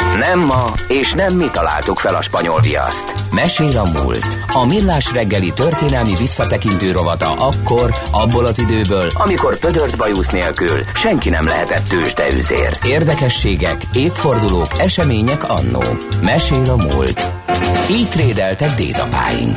Nem ma, és nem mi találtuk fel a spanyol viaszt. Mesél a múlt. A Millás reggeli történelmi visszatekintő rovata akkor, abból az időből, amikor pödört bajusz nélkül senki nem lehetett tőzsdeüzér. Érdekességek, évfordulók, események annó. Mesél a múlt. Így trédeltek dédapáink.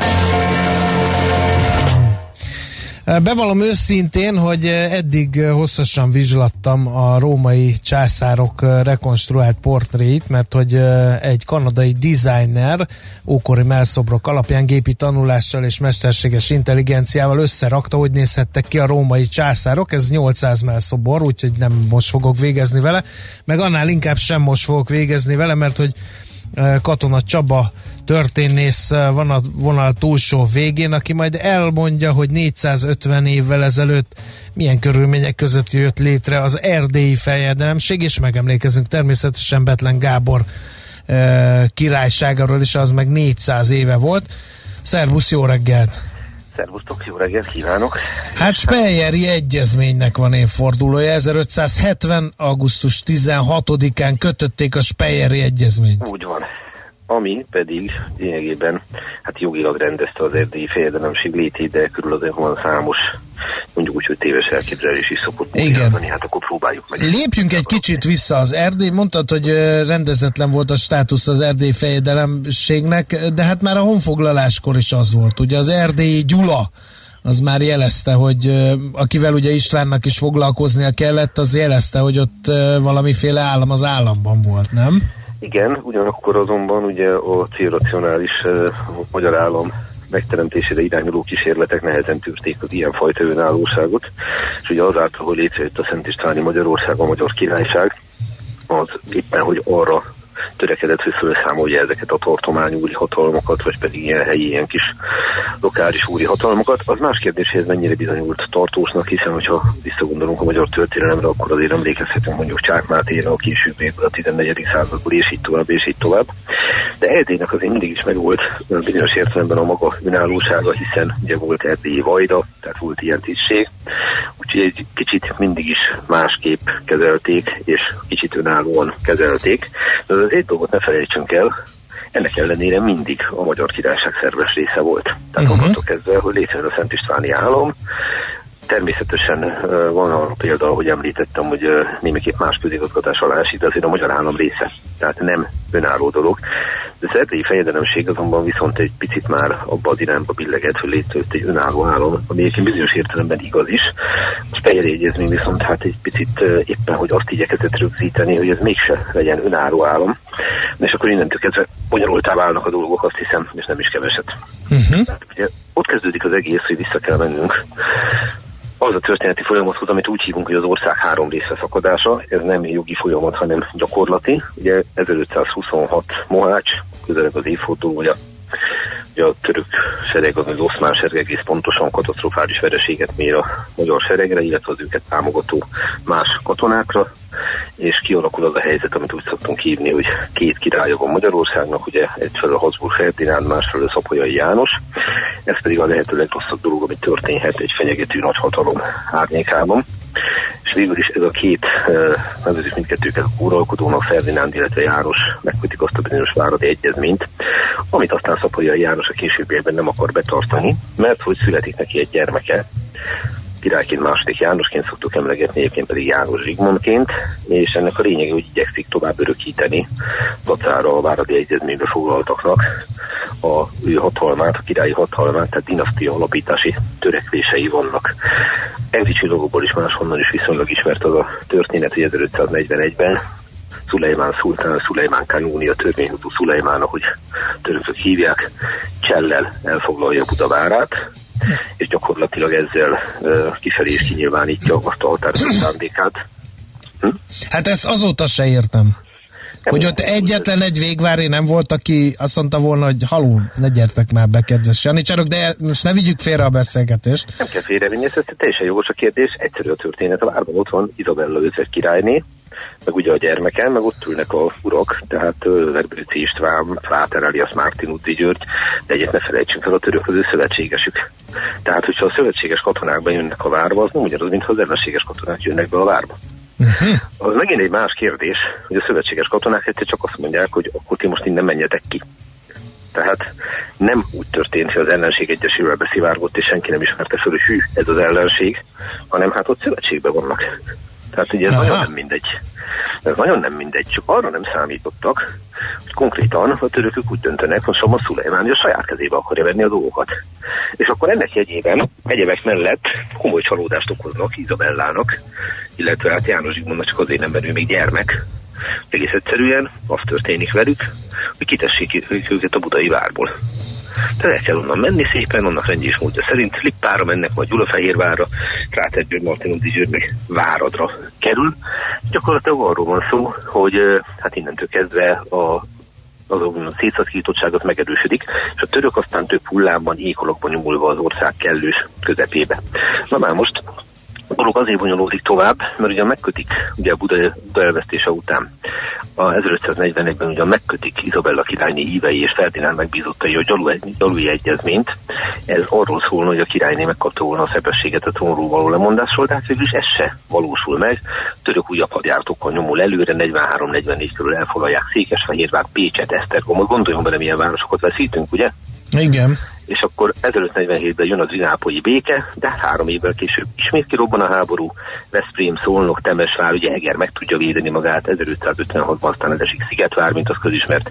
Bevallom őszintén, hogy eddig hosszasan vizslattam a római császárok rekonstruált portréit, mert hogy egy kanadai designer ókori mellszobrok alapján gépi tanulással és mesterséges intelligenciával összerakta, hogy nézhettek ki a római császárok. Ez 800 mellszobor, úgyhogy nem most fogok végezni vele, meg annál inkább sem most fogok végezni vele, mert hogy Katona Csaba történész van a vonal túlsó végén, aki majd elmondja, hogy 450 évvel ezelőtt milyen körülmények között jött létre az erdélyi fejedelemség, és megemlékezünk természetesen Bethlen Gábor királyságáról is, az meg 400 éve volt. Szervusz, jó reggelt! Szervusztok, jó reggelt kívánok! Hát Speyeri egyezménynek van évfordulója, 1570. augusztus 16-án kötötték a Speyeri egyezményt. Úgy van. Ami pedig lényegében hát jogilag rendezte az erdélyi fejedelemség létét, de körül azért van számos, mondjuk úgy, hogy téves elképzelés is szokott mondani, hát akkor próbáljuk meg. Lépjünk egy kicsit vissza az erdély. Mondtad, hogy rendezetlen volt a státusz az erdélyi fejedelemségnek, de hát már a honfoglaláskor is az volt. Ugye az erdélyi Gyula az már jelezte, hogy akivel ugye Istvánnak is foglalkoznia kellett, az jelezte, hogy ott valamiféle állam az államban volt, nem? Igen, ugyanakkor azonban ugye a célracionális magyar állam megteremtésére irányuló kísérletek nehezen tűrték az ilyenfajta önállóságot, és ugye azáltal, hogy létrejött a Szent Istváni Magyarország, a Magyar Királyság, az éppen, hogy arra törekedett, hogy felszámolja ezeket a tartományúri hatalmakat, vagy pedig ilyen helyi, ilyen kis lokális úri hatalmakat. Az más kérdés, hogy ez mennyire bizonyult tartósnak, hiszen hogyha visszagondolunk a magyar történelemre, akkor azért emlékezhetünk mondjuk Csák Mátéra, a később a 14. századból, és így tovább, és így tovább. De Erdélynek azért mindig is megvolt bizonyos értelemben a maga önállósága, hiszen ugye volt erdélyi vajda, tehát volt ilyen tisztség, úgyhogy egy kicsit mindig is másképp kezelték, és kicsit önállóan kezelték. De az egy dolgot ne felejtsünk el, ennek ellenére mindig a Magyar Királyság szerves része volt. Tehát onnantól kezdve, hogy létrejön a Szent Istváni állam. Természetesen van arra példa, ahogy említettem, hogy némiképp más közigazgatás alá esik, de azért a magyar állam része. Tehát nem önálló dolog. De az erdélyi fejedelemség azonban viszont egy picit már abba az irányba billegett, hogy létrejött egy önálló állam, ami egyébként bizonyos értelemben igaz is. A Speyeri egyezmény viszont hát egy picit éppen, hogy azt igyekezett rögzíteni, hogy ez mégse legyen önálló állam. És akkor innentől kezdve bonyolultá válnak a dolgok, azt hiszem, és nem is keveset. Tehát, ugye, ott kezdődik az egész, hogy vissza kell mennünk az a történeti folyamathoz, amit úgy hívunk, hogy az ország három része szakadása. Ez nem jogi folyamat, hanem gyakorlati. Ugye 1526 Mohács, közeleg az évforduló, vagy a török sereg, az oszmán sereg egész pontosan katasztrofális vereséget mér a magyar seregre, illetve az őket támogató más katonákra, és kialakul az a helyzet, amit úgy szoktunk hívni, hogy két királya van Magyarországnak, ugye egyfelől Habsburg Ferdinánd, másfelől Szapolyai János. Ez pedig a lehető legrosszabb dolog, ami történhet egy fenyegető nagyhatalom árnyékában. És végül is ez a két, nevezzük mindkettőket uralkodónak, Ferdinánd, illetve János megkötik azt a bizonyos váradi egyezményt, amit aztán Szapolyai János a későbbiekben nem akar betartani, mert hogy születik neki egy gyermeke, királyként második Jánosként szoktuk emlegetni, egyébként pedig János Zsigmondként, és ennek a lényege, hogy igyekszik tovább örökíteni dacára a váradi egyezménybe foglaltaknak a ő hatalmát, a királyi hatalmát, tehát dinasztia alapítási törekvései vannak. Enzi csillagokból is máshonnan is viszonylag ismert az a történet, hogy 1541-ben Szulejmán szultán, Szulejmán Kanúni, a törvényhozó Szulejmán, ahogy törökök hívják, csellel elfoglalja Budavárát, és gyakorlatilag ezzel kifelé is kinyilvánítja azt a határozott szándékát. Hát ezt azóta se értem. Hogy ott egyetlen egy végvári nem volt, aki azt mondta volna, hogy haló, ne gyertek már be, kedves janicsárok, de most ne vigyük félre a beszélgetést. Nem kell félrevinni, ez teljesen jogos a kérdés, egyszerű a történet, a várban ott van Izabella özvegy királyné, meg ugye a gyermeken, meg ott ülnek a urak, tehát Verbőci István, Fráter alias Mártin Udzi György, de egyet ne felejtsünk fel, a török az ő szövetségesük. Tehát, hogyha a szövetséges katonák bejönnek a várba, az nem ugyanaz, mintha az ellenséges katonák jönnek be a várba. Az megint egy más kérdés, hogy a szövetséges katonák egyszer csak azt mondják, hogy akkor ti most innen menjetek ki. Tehát nem úgy történt, hogy az ellenség egyesével beszivárgott, és senki nem ismerte föl, hogy hű, ez az ellenség, hanem hát ott szövetségben vannak. Tehát ugye ez nagyon nem mindegy. Ez nagyon nem mindegy, csak arra nem számítottak, hogy konkrétan a törökök úgy döntenek, hogy Samas Szulejmán a saját kezébe akarja venni a dolgokat. És akkor ennek jegyében egyebek mellett komoly csalódást okoznak Izabellának, illetve hát János Zsigmondnak csak azért nem, mert ő még gyermek. Egész egyszerűen az történik velük, hogy kitessék őket a budai várból. Tehát el kell onnan menni szépen, annak rendje és módja szerint Lippára mennek, vagy Gyulafehérvárra, Rátergyörgy, Martinódi György meg Váradra kerül. Gyakorlatilag arról van szó, hogy hát innentől kezdve az szétszakítottságot megerősödik, és a török aztán több hullámban, ékolokban nyomulva az ország kellős közepébe. Na már most a dolog azért bonyolódik tovább, mert ugyan megkötik, ugye a Buda elvesztése után a 1541-ben ugyan megkötik Izabella királyné hívei és Ferdinánd megbízottai a gyalui egyezményt. Ez arról szól, hogy a királyné megkapta volna a szepességet a trónról való lemondásról, de hát végül is ez se valósul meg. Török újabb hadjáratokkal nyomul előre, 43-44 körül elfoglalják Székesfehérvár, Pécset, Esztergomot. Gondoljon bele, milyen városokat veszítünk, ugye? Igen. És akkor 1547-ben jön a trinápolyi béke, de 3 évvel később ismét kirobban a háború, Veszprém, Szolnok, Temesvár, ugye Eger meg tudja védeni magát, 1556-ban aztán esik Szigetvár, mint az közismert,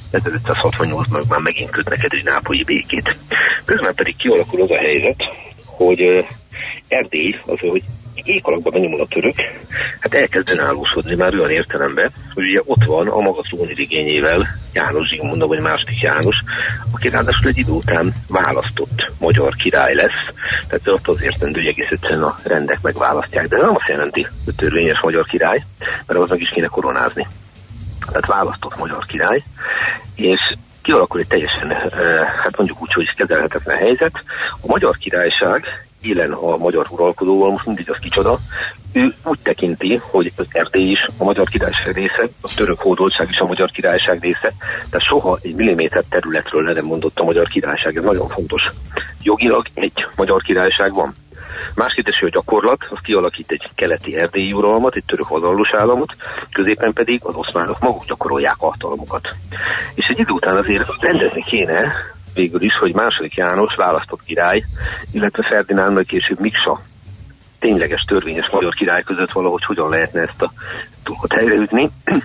1568-ban már megint kötnek egy trinápolyi békét. Közben pedig kialakul az a helyzet, hogy Erdély, az, hogy ékalakba benyomul a török, hát elkezd önállósodni már olyan értelemben, hogy ugye ott van a maga trónirigényével János Zsigmond, vagy második János, aki ráadásul egy idő után választott magyar király lesz, tehát ott az értendő, hogy egész egyszerűen a rendek megválasztják, de nem azt jelenti, hogy törvényes magyar király, mert az meg is kéne koronázni. Tehát választott magyar király, és kialakul egy teljesen, hát mondjuk úgy, hogy kezelhetetlen helyzet. A magyar királyság élen a magyar uralkodóval, most mindig az kicsoda, ő úgy tekinti, hogy az Erdély is a magyar királyság része, a török hódoltság is a magyar királyság része, tehát soha egy milliméter területről le nem mondott a magyar királyság, ez nagyon fontos. Jogilag egy magyar királyság van. Máskérdésű a gyakorlat, az kialakít egy keleti erdélyi uralmat, egy török vazallus államot, középen pedig az oszmánok maguk gyakorolják a hatalmukat. És egy idő után azért rendezni kéne végül is, hogy második János választott király, illetve Ferdinánd, majd később Miksa tényleges törvényes magyar király között valahogy hogyan lehetne ezt a dolgot helyreütni,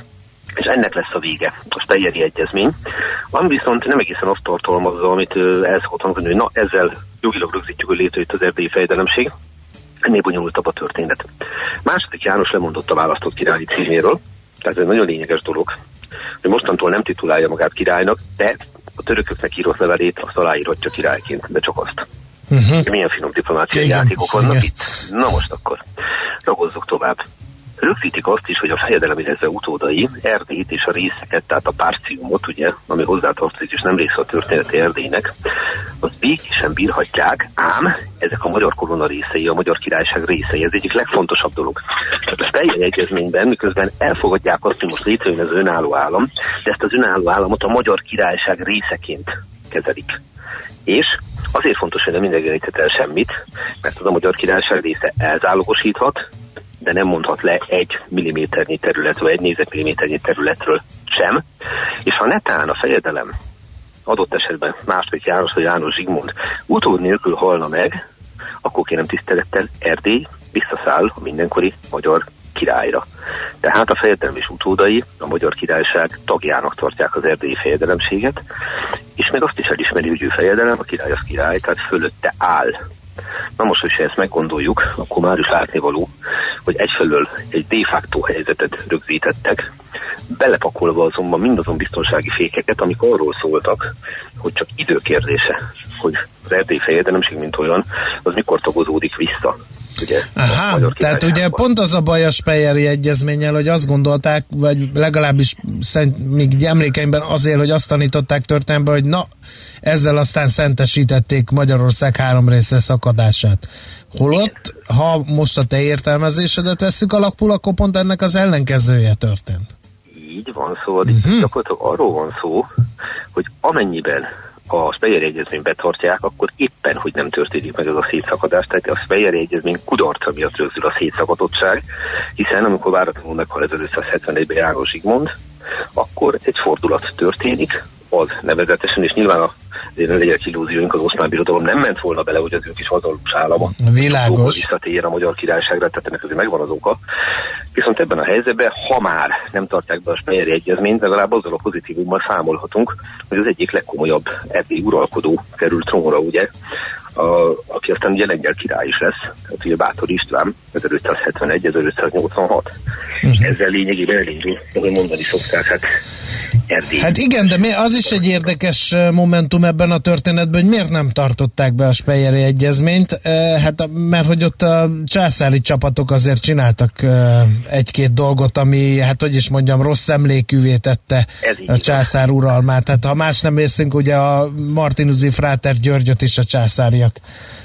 és ennek lesz a vége, a Steyeri egyezmény, ami viszont nem egészen azt tartalmazza, amit el szokott hangzni, hogy na ezzel jogilag rögzítjük, hogy létrejött az erdélyi fejedelemség, ennél bonyolultabb a történet. Második János lemondott a választott királyi címéről, tehát ez egy nagyon lényeges dolog, hogy mostantól nem titulálja magát királynak, de a törököknek írott levelét azt aláírhatja királyként, de csak azt. Milyen finom diplomáciai játékok vannak itt? Na most akkor ragozzuk tovább. Rögzítik azt is, hogy a fejedelem, illetve utódai Erdélyt és a részeket, tehát a Párciumot, ugye, ami hozzátartozik és nem része a történeti Erdélynek, az békésen bírhatják, ám ezek a magyar korona részei, a magyar királyság részei, ez egyik legfontosabb dolog. Tehát a Steyeri egyezményben, miközben elfogadják azt, hogy most létrejön az önálló állam, de ezt az önálló államot a magyar királyság részeként kezelik. És azért fontos, hogy nem mindenkinek el semmit, mert az a magyar királyság része elzálogosíthat, de nem mondhat le 1 milliméternyi terület, vagy 1 négyzetmilliméternyi területről sem. És ha netán a fejedelem adott esetben második János vagy János Zsigmond utód nélkül halna meg, akkor kérem tisztelettel Erdély visszaszáll a mindenkori magyar királyra. Tehát a fejedelem és utódai a magyar királyság tagjának tartják az erdélyi fejedelemséget, és még azt is elismeri, hogy ő fejedelem, a király az király, tehát fölötte áll. Na most, hogyha ezt meggondoljuk, akkor már is látnivaló, hogy egyfelől egy de facto helyzetet rögzítettek, belepakolva azonban mindazon biztonsági fékeket, amik arról szóltak, hogy csak időkérdése, hogy az erdélyi fejedelemség, mint olyan, az mikor tagozódik vissza. Ugye, tehát ugye pont az a baj a Steyeri egyezménnyel, hogy azt gondolták, vagy legalábbis még emlékeimben azért, hogy azt tanították történelemben, hogy na, ezzel aztán szentesítették Magyarország 3 részre szakadását. Holott, ha most a te értelmezésedet vesszük alapul, akkor pont ennek az ellenkezője történt. Így van, szóval gyakorlatilag arról van szó, hogy amennyiben ha a Speyer egyezményt betartják, akkor éppen, hogy nem történik meg ez a szétszakadás. Tehát a Speyer egyezmény kudarca miatt rögzül a szétszakadottság, hiszen amikor váratlanul meghal 1571-ben János Zsigmond, akkor egy fordulat történik, az nevezetesen, és nyilván ne legyenek illúzióink, az Oszmán Birodalom nem ment volna bele, hogy az ő kis vazallus állama visszatérjen a Magyar Királyságra, tehát ennek azért megvan az oka. Viszont ebben a helyzetben, ha már nem tartják be a Speyeri egyezményt, legalább azzal a pozitívummal számolhatunk, hogy az egyik legkomolyabb erdélyi uralkodó került trónra, ugye, aki aztán ugye lengyel király is lesz, tehát ugye Báthori István 1571-1586. Ezzel lényegében elindul, ahogy mondani szokták, hát Erdély. Hát igen, de az is egy érdekes momentum ebben a történetben, hogy miért nem tartották be a Speyeri egyezményt, hát mert hogy ott a császári csapatok azért csináltak egy-két dolgot, ami, hát hogy is mondjam, rossz emlékűvé tette a császár uralmát. Hát ha más nem észünk, ugye a Martinuzzi fráter Györgyöt is a császáriak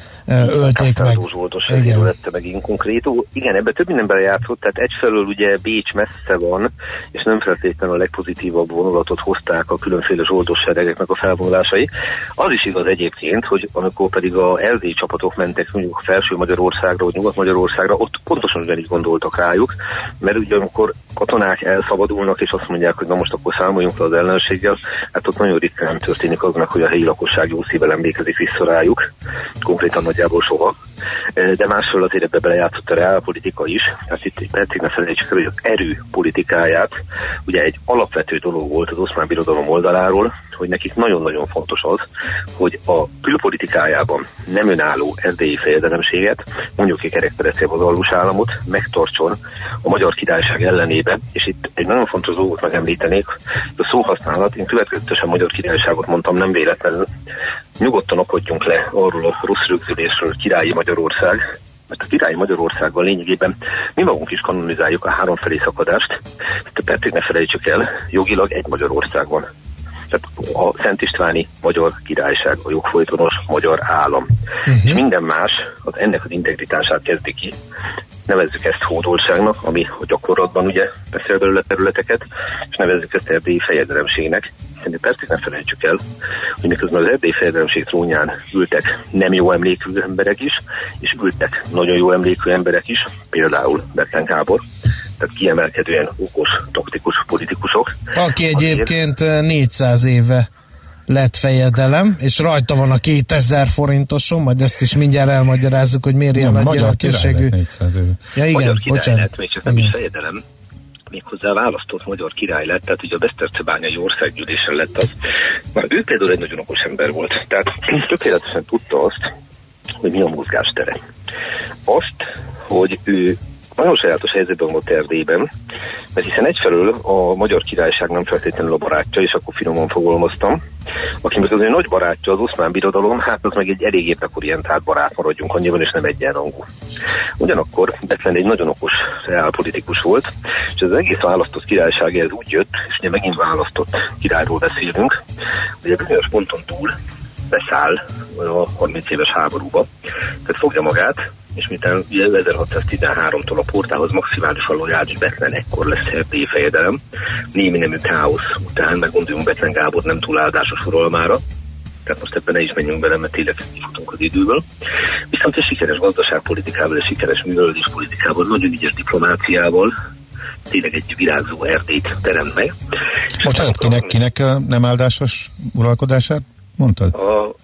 ölték meg. Igen, lette megint konkrétó. Igen, ebben több minden belejátszott, tehát egyfelől ugye Bécs messze van, és nem feltétlenül a legpozitívabb vonulatot hozták a különféle zsoldos seregeknek a felvonulásai. Az is igaz egyébként, hogy amikor pedig a erdélyi csapatok mentek mondjuk a Felső Magyarországra, vagy Nyugat-Magyarországra, ott pontosan ugyanígy gondoltak rájuk, mert ugye amikor katonák elszabadulnak, és azt mondják, hogy na most akkor számoljunk le az ellenséggel, hát ott nagyon ritkán történik aznak, hogy a helyi lakosság jó szívvel emlékezik vissza rájuk, konkrétan nagyjából soha. De másról azért ebbe belejátszott a reálpolitika is. Hát itt egy percig ne felejtsük el, hogy az erő politikáját ugye egy alapvető dolog volt az Oszmán Birodalom oldaláról, hogy nekik nagyon-nagyon fontos az, hogy a külpolitikájában nem önálló erdélyi fejedelemséget, mondjuk egy kerekperece vazallus államot megtartson a Magyar Királyság ellenébe, és itt egy nagyon fontos dolgot megemlítenék, a szóhasználat, én következetesen Magyar Királyságot mondtam, nem véletlenül, nyugodtan akadjunk le arról a rossz rögzülésről, Királyi Magyarország, mert a Királyi Magyarországgal lényegében mi magunk is kanonizáljuk a háromfelé szakadást, de persze ne felejtsük el, jogilag egy Magyarország van. Tehát a Szent Istváni Magyar Királyság, a jogfolytonos magyar állam. És minden más az ennek az integritását kezdi ki. Nevezzük ezt hódoltságnak, ami a gyakorlatban ugye beszél belőle területeket, és nevezzük ezt erdélyi fejedelemségnek. Hiszen persze nem felejtsük el, hogy miközben az erdélyi fejedelemség trónján ültek nem jó emlékű emberek is, és ültek nagyon jó emlékű emberek is, például Bethlen Gábor, tehát kiemelkedően okos, taktikus politikusok. Aki egyébként 400 éve lett fejedelem, és rajta van a 2000 forintoson, majd ezt is mindjárt elmagyarázzuk, hogy miért ilyen nagy jelentőségű. Ja, igen, magyar király lett, még csak nem is fejedelem, méghozzá választott magyar király lett, tehát ugye a Besztercebányai országgyűlésen lett az. Már ő például egy nagyon okos ember volt, tehát tökéletesen tudta azt, hogy mi a mozgástere. Azt, hogy ő nagyon sajátos helyzetben volt Erdélyben, mert hiszen egyfelől a Magyar Királyság nem feltétlenül a barátja, és akkor finoman fogalmaztam, aki meg az ő nagy barátja, az Oszmán Birodalom, hát az meg egy elég orientált barát, maradjunk annyiban, és nem egyenrangú. Ugyanakkor Bethlen egy nagyon okos reálpolitikus volt, és az egész választott királyság ez úgy jött, és ugye megint választott királyról beszélünk, hogy a bizonyos ponton túl beszáll a 30 éves háborúba, tehát fogja magát, és miután 1613-tól a portához maximálisan lojális Bethlen, ekkor lesz erdélyi fejedelem, némi nemű káosz után, meg gondoljunk Bethlen Gábor nem túl áldásos uralmára, tehát most ebben ne is menjünk bele, mert tényleg kifutunk az időből. Viszont egy sikeres gazdaságpolitikával, egy sikeres művelődéspolitikával, nagyon ügyes diplomáciával, tényleg egy virágzó Erdélyt teremt meg. Most kinek nem áldásos uralkodását mondtad?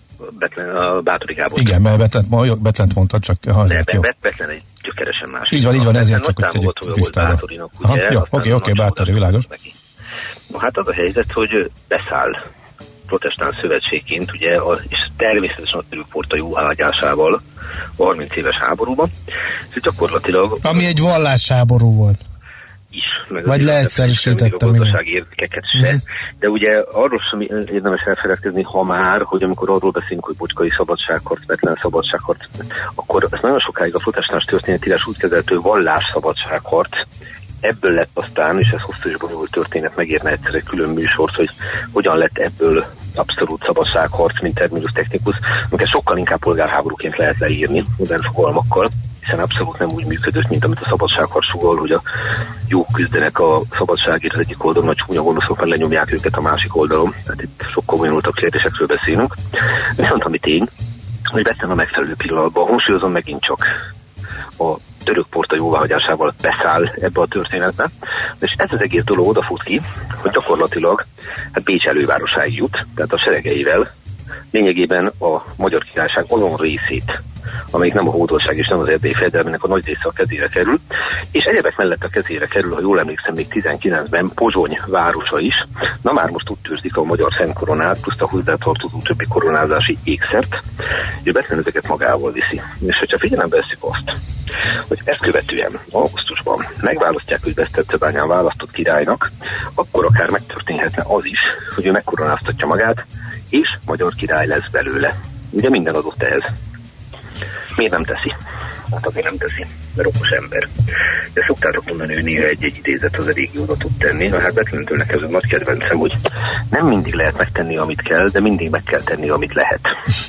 A Báthori Gábor. Igen, mert Bethlent mondtad, csak azért jó. Betlen egy gyökeresen más. Így van, ezért csak hogy tegyük tisztába. Oké, Báthori, világos. Na hát az a helyzet, hogy beszáll protestáns szövetségként, ugye, és természetesen a törökporta jó ágyásával a 30 éves háborúban. És gyakorlatilag... Ami egy vallásháború volt. Is, vagy leegyszerűsítettem. A gazdasági érdekeket se, de ugye arról sem érdemes elfeledkezni, ha már, hogy amikor arról beszélünk, hogy Bocskai szabadságharc, Bethlen szabadságharc, akkor ez nagyon sokáig a protestáns történetírás úgy kezelhető vallásszabadságharc. Ebből lett aztán, és ez hosszú és bonyolult történet, megérne egyszer egy külön műsort, hogy hogyan lett ebből abszolút szabadságharc, mint terminus technikus, amiket sokkal inkább polgárháborúként lehet leírni, modern fogalmakkal, hiszen abszolút nem úgy működött, mint amit a szabadságharc sugall, hogy a jók küzdenek a szabadságért az egyik oldalon, a csúnya gonoszok, mert lenyomják őket a másik oldalon. Tehát itt sokkal bonyolultabb kérdésekről beszélünk. Viszont ami tény, hogy vettem a megfelelő pillanatban, hangsúlyozom megint csak a török porta jóváhagyásával beszáll ebbe a történetbe, és ez az egész dolog odafut ki, hogy gyakorlatilag Bécs elővárosáig jut, tehát a seregeivel, lényegében a Magyar Királyság azon részét, amelyik nem a hódoltság és nem az erdélyi fejedelmének a nagy része a kezére kerül, és egyebek mellett a kezére kerül, ha jól emlékszem, még 19-ben Pozsony városa is. Na már most úgy tőzsdik a magyar szentkoronát, plusz a hozzátartozó többi koronázási ékszert, és Bethlen ezeket magával viszi. És hogyha figyelembe veszik azt, hogy ezt követően augusztusban megválasztják, hogy Besztercebányán választott királynak, akkor akár megtörténhetne az is, hogy ő megkoronáztatja magát, és magyar király lesz belőle. Ugye minden adott ehhez. Miért nem teszi? Hát azért nem teszi, mert okos ember. De szoktátok mondani, hogy néha egy idézet az a régióra tud tenni. Na hát Bethlentől nekem ez nagy kedvencem, hogy nem mindig lehet megtenni, amit kell, de mindig meg kell tenni, amit lehet.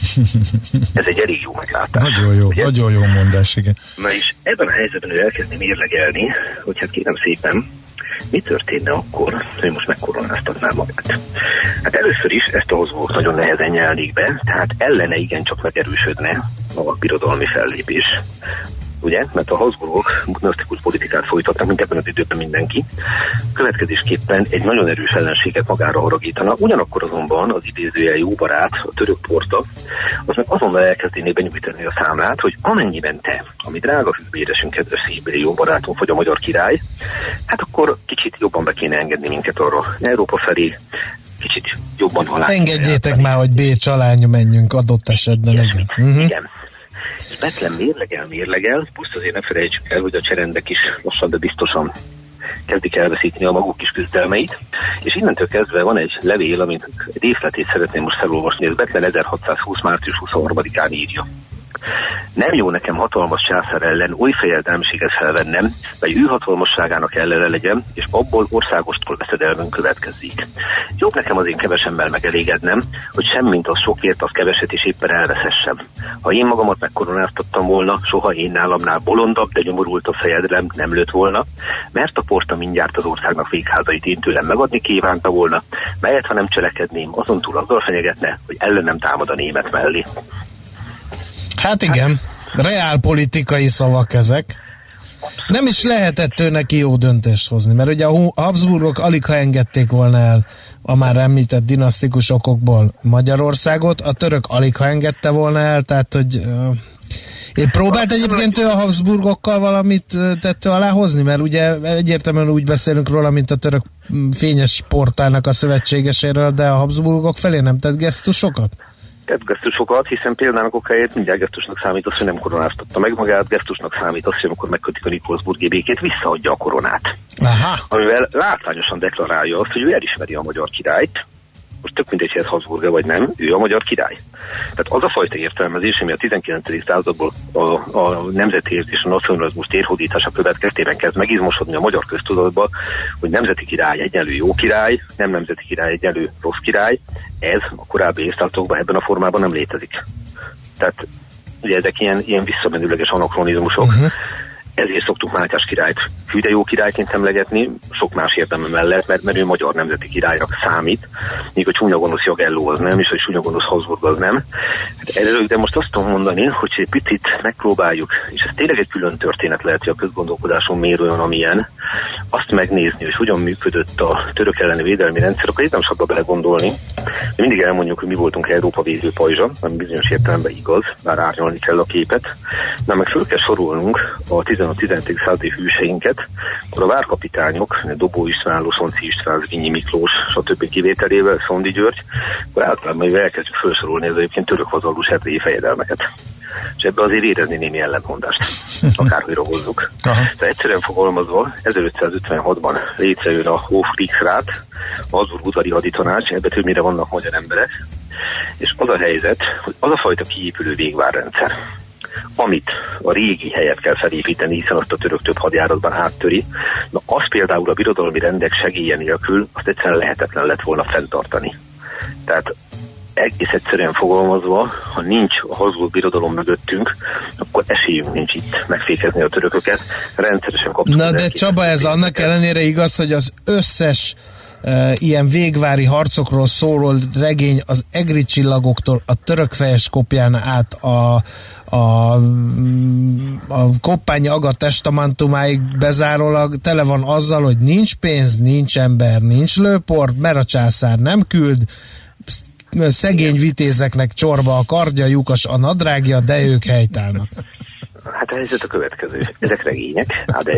Ez egy elég jó meglátás. Nagyon jó mondás, igen. Na és ebben a helyzetben ő elkezdi mérlegelni, hogy hát kérem szépen, mi történne akkor, hogy most megkoronáztatná magát? Hát először is ezt a Habsburgok nagyon nehezen nyelnék be, tehát ellene igencsak megerősödne a birodalmi fellépés. Ugye? Mert a Habsburgok gnosztikus politikát folytatnak, mint ebben az időben mindenki. Következésképpen egy nagyon erős ellenséget magára haragítana. Ugyanakkor azonban az idézőjel jó barát, a török porta, az meg azonnal elkezdené benyújtani a számlát, hogy amennyiben te, ami drága hűbéresünk, kedves szívbéli jó barátunk, vagy a magyar király, hát akkor kicsit jobban be kéne engedni minket arra Európa felé, kicsit jobban alá. Engedjétek már, hogy Bécs alá menjünk adott esetben. Igen. És Bethlen mérlegel, plusz azért ne felejtsük el, hogy a cserendek is lassan, de biztosan kezdik elveszíteni a maguk kis küzdelmeit, és innentől kezdve van egy levél, amit egy évletét szeretném most felolvasni, ez Bethlen 1620. március 23-án írja. Nem jó nekem hatalmas császár ellen oly fejedelmséget felvennem, mely ő hatalmasságának ellene legyen, és abból országostól veszedelmünk következik. Jobb nekem az én kevesemmel megelégednem, hogy semmint az sokért, az keveset is éppen elveszessem. Ha én magamat megkoronáztattam volna, soha én nálamnál bolondabb, de nyomorultabb fejedelem nem lőtt volna, mert a porta mindjárt az országnak végházait én tőlem megadni kívánta volna, melyet ha nem cselekedném, azon túl azzal fenyegetne, hogy ellenem támad a német mellé. Hát igen, reálpolitikai szavak ezek. Nem is lehetett ő neki jó döntést hozni, mert ugye a Habsburgok aligha engedték volna el a már említett dinasztikus okokból Magyarországot, a török aligha engedte volna el, tehát hogy próbált egyébként ő a Habsburgokkal valamit tető alá hozni, mert ugye egyértelműen úgy beszélünk róla, mint a török fényes portálnak a szövetségeséről, de a Habsburgok felé nem tett gesztusokat? Tett gesztusokat, hiszen például okáért mindjárt gesztusnak számít az, hogy nem koronáztatta meg magát, gesztusnak számít az, hogy amikor megkötik a Nikolsburgi békét, visszaadja a koronát. Aha. Amivel látványosan deklarálja azt, hogy ő elismeri a magyar királyt, most tök mindegy, hogy ez Habsburg vagy nem, ő a magyar király. Tehát az a fajta értelmezés, ami a 19. századból a nemzetérzés, a nacionalizmus térhódítása következtében kezd megizmosodni a magyar köztudatba, hogy nemzeti király egyenlő jó király, nem nemzeti király egyenlő rossz király, ez a korábbi évszázadokban ebben a formában nem létezik. Tehát ugye ezek ilyen visszamenőleges anakronizmusok. Ezért szoktuk Mátyás királyt hű de jó királyként emlegetni, sok más érdeme mellett, mert ő magyar nemzeti királynak számít, míg a csúnya gonosz Jagelló az nem, és a csúnya gonosz Habsburg az nem. De most azt tudom mondani, hogy egy picit megpróbáljuk, és ez tényleg egy külön történet lehet, hogy a közgondolkodáson miért olyan, amilyen, azt megnézni, hogy hogyan működött a török elleni védelmi rendszer, akkor itt nem szabad belegondolni. Mindig elmondjuk, hogy mi voltunk Európa védőpajzsa, ami bizonyos értelemben igaz, bár árnyalni kell a képet, de meg föl kell sorolnunk a 15-17. századi hűseinket, akkor a várkapitányok, Dobó István, Loszonci István, Zginyi Miklós, stb. Kivételével, Szondi György, akkor általában elkezdjük felsorolni az egyébként török vazallus erdélyi fejedelmeket. És ebbe azért érezni némi ellentmondást, akárhogy hozzuk. De egyszerűen fogalmazva, 1556-ban létrejön a Hofkriegsrat, a Habsburg udvari haditanács, ebbe többnyire vannak magyar emberek, és az a helyzet, hogy az a fajta kiépülő végvárrendszer, amit a régi helyet kell felépíteni, hiszen azt a török több hadjáratban áttöri, na az például a birodalmi rendek segélye nélkül azt egyszerűen lehetetlen lett volna fenntartani. Tehát egész egyszerűen fogalmazva, ha nincs a Habsburg birodalom mögöttünk, akkor esélyünk nincs itt megfékezni a törököket. Rendszeresen kaptuk. Na de Csaba, ez annak ellenére igaz, hogy az összes ilyen végvári harcokról szóló regény az egri csillagoktól a törökfejes kopján át a Koppányi Aga testamentumáig bezárólag tele van azzal, hogy nincs pénz, nincs ember, nincs lőport, mert a császár nem küld, szegény vitézeknek csorba a kardja, lyukas a nadrágja, de ők helytállnak. Hát a helyzet a következő. Ezek regények,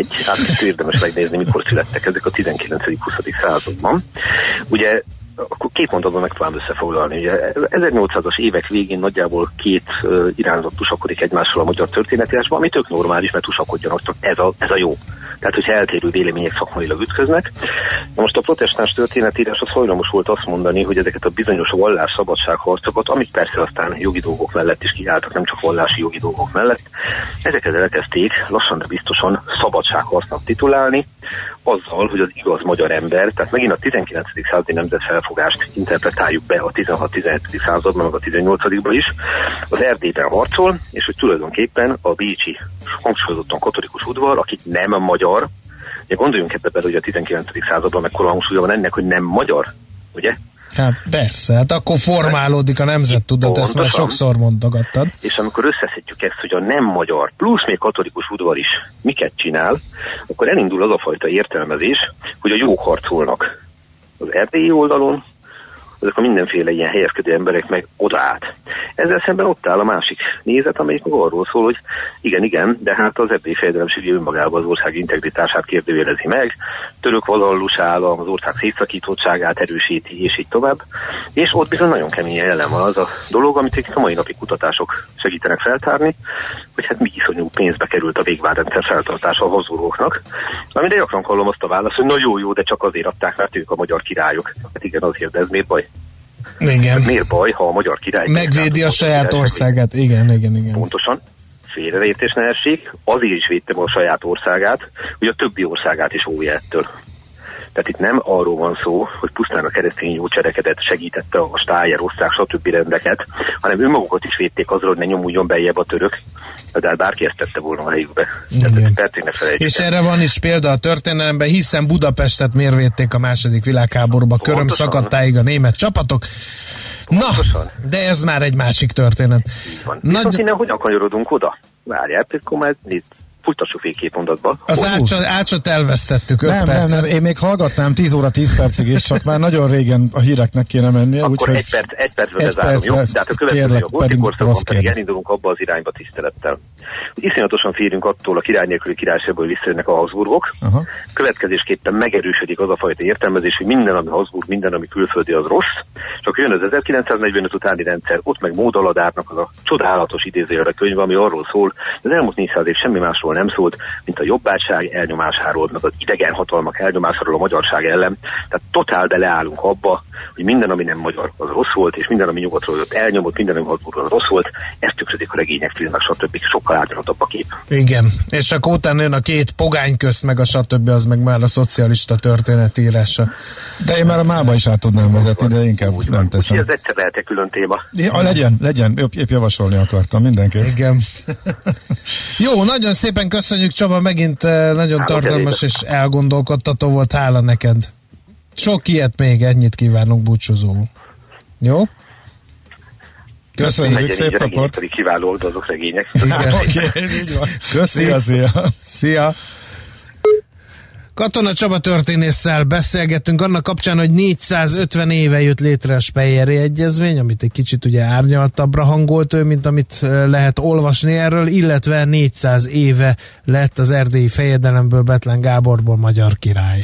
át érdemes megnézni, mikor születtek ezek a 19.-20. században. Ugye akkor két mondatban megpróbálom összefoglalni. Ugye 1800-as évek végén nagyjából két irányzat tusakodik egymással a magyar történetírásban, ami tök normális, mert tusakodjanak, csak ez a jó. Tehát, hogyha eltérő vélemények szakmailag ütköznek. Na most a protestáns történetírás az hajlamos volt azt mondani, hogy ezeket a bizonyos vallás-szabadságharcokat, amik persze aztán jogi dolgok mellett is kiálltak, nem csak vallási jogi dolgok mellett, ezeket elkezdték lassan, de biztosan szabadságharcnak titulálni, azzal, hogy az igaz magyar ember, tehát megint a 19. századi nemzetfelfogást interpretáljuk be a 16-17. században, meg a 18-ban is, az Erdélyben harcol, és hogy tulajdonképpen a bécsi, hangsúlyozottan katolikus udvar, akik nem magyar, ugye gondoljunk ebbe bele, hogy a 19. században mekkora hangsúlya van ennek, hogy nem magyar, ugye? Hát persze, hát akkor formálódik a nemzettudat, ezt már sokszor mondogattad. És amikor összeszedjük ezt, hogy a nem magyar plusz még katolikus udvar is miket csinál, akkor elindul az a fajta értelmezés, hogy a jók harcolnak az erdélyi oldalon, ezek a mindenféle ilyen helyezkedő emberek meg oda át. Ezzel szemben ott áll a másik nézet, amelyik meg arról szól, hogy igen, de hát az erdélyi fejedelemség önmagában az ország integritását kérdőjelezi meg, török vazallus állam az ország szétszakítottságát erősíti, és így tovább. És ott bizony nagyon kemény ellen van az a dolog, amit a mai napi kutatások segítenek feltárni, hogy hát mi iszonyú pénzbe került a végvárrendszer feltartása a Habsburgoknak, amire gyakran hallom azt a választ, hogy na jó, de csak azért adták, mert ők a magyar királyok. Hát igen, azért, de ez miért baj? Igen. Miért baj, ha a magyar király megvédi a saját országát? Igen. Pontosan. Félreértés ne essék, azért is védtem a saját országát, hogy a többi országát is óvja ettől. Tehát itt nem arról van szó, hogy pusztán a keresztény jócserekedet segítette a stájer, osztrák, stb. Rendeket, hanem önmagukat is védték azzal, hogy ne nyomuljon beljebb a török, de hát bárki ezt tette volna a helyükbe. És erre van is példa a történelemben, hiszen Budapestet miért védték a második világháborúban, köröm szakadtáig a német csapatok. Pontosan. Na, de ez már egy másik történet. Viszont innen hogyan kanyarodunk oda? Várjál, akkor már futtassuk végig két mondatba. Az ácsot elvesztettük 5 percet. Nem, én még hallgatnám 10 óra 10 percig, és csak már nagyon régen a híreknek kéne mennie. Akkor egy percben lezárom, jó? Tehát a következő a góti korszakban pedig elindulunk abba az irányba tisztelettel. Iszonyatosan félünk attól a király nélküli királyságból visszajönnek a Habsburgok. Következésképpen megerősödik az a fajta értelmezés, hogy minden, ami Habsburg, minden, ami külföldi, az rossz. Csak jön az 1945 utáni rendszer, ott meg Mód Aladárnak az a csodálatos idézőjelre könyv, ami arról szól, hogy az elmúlt 400 év semmi másról nem szólt, mint a jobbágyság elnyomásáról, meg az idegen hatalmak elnyomásáról a magyarság ellen. Tehát totál beleállunk abba, hogy minden, ami nem magyar, az rossz volt, és minden, ami nyugatról jött elnyomott, minden, ami Habsburgról rossz volt, ezt tükrözik a regények, filmek, stb. Sokkal átnyitottabb a kép. Igen, és akkor utána jön a két pogány közt, meg a stb. Az meg már a szocialista történetírása. De én már a mába is át tudnám vezetni, de inkább úgy nem teszem. Ez egyszer lehet egy külön téma. Ja, legyen, épp javasolni akartam mindenképp. Igen. Jó, nagyon szépen köszönjük, Csaba, megint nagyon tartalmas és elgondolkodtató volt, hála neked. Sok ilyet még, ennyit kívánunk, búcsúzó. Jó? Köszönjük, szép napot! Pedig kiváló oldalazok regények. Oké, így van. Köszi. Szia! Katona Csaba történésszel beszélgettünk annak kapcsán, hogy 450 éve jött létre a Speyeri Egyezmény, amit egy kicsit ugye árnyaltabbra hangolt ő, mint amit lehet olvasni erről, illetve 400 éve lett az erdélyi fejedelemből, Bethlen Gáborból magyar király.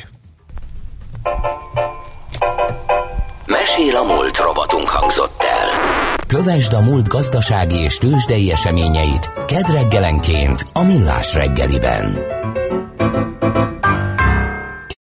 Mesél a múlt rovatunk hangzott el. Kövesd a múlt gazdasági és tőzsdei eseményeit kedd reggelenként a Millás reggeliben.